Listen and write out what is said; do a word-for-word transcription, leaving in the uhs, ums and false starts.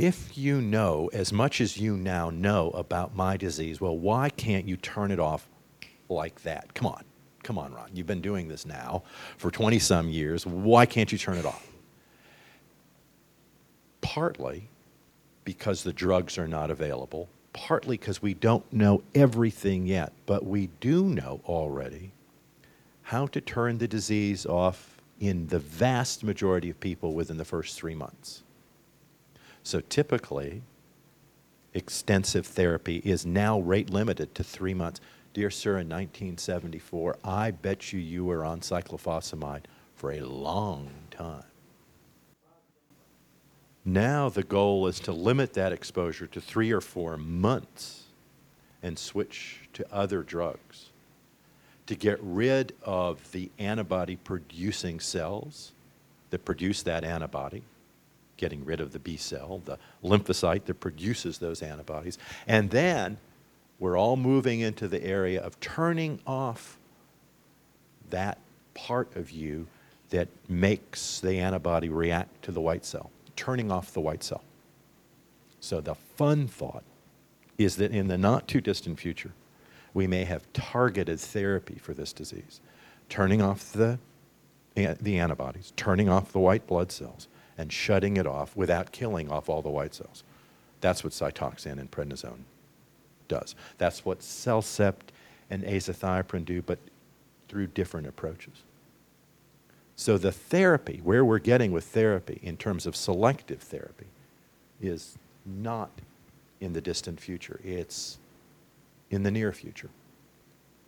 if you know as much as you now know about my disease, well, why can't you turn it off like that? Come on. Come on, Ron. You've been doing this now for twenty-some years. Why can't you turn it off? Partly because the drugs are not available, partly because we don't know everything yet, but we do know already how to turn the disease off in the vast majority of people within the first three months. So typically, extensive therapy is now rate limited to three months. Dear sir, in nineteen seventy-four, I bet you you were on cyclophosphamide for a long time. Now the goal is to limit that exposure to three or four months and switch to other drugs to get rid of the antibody-producing cells that produce that antibody, getting rid of the B cell, the lymphocyte that produces those antibodies, and then we're all moving into the area of turning off that part of you that makes the antibody react to the white cell, turning off the white cell. So the fun thought is that in the not too distant future, we may have targeted therapy for this disease, turning off the, the antibodies, turning off the white blood cells, and shutting it off without killing off all the white cells. That's what Cytoxan and prednisone does. That's what Cellcept and azathioprine do, but through different approaches. So the therapy, where we're getting with therapy in terms of selective therapy, is not in the distant future. It's in the near future.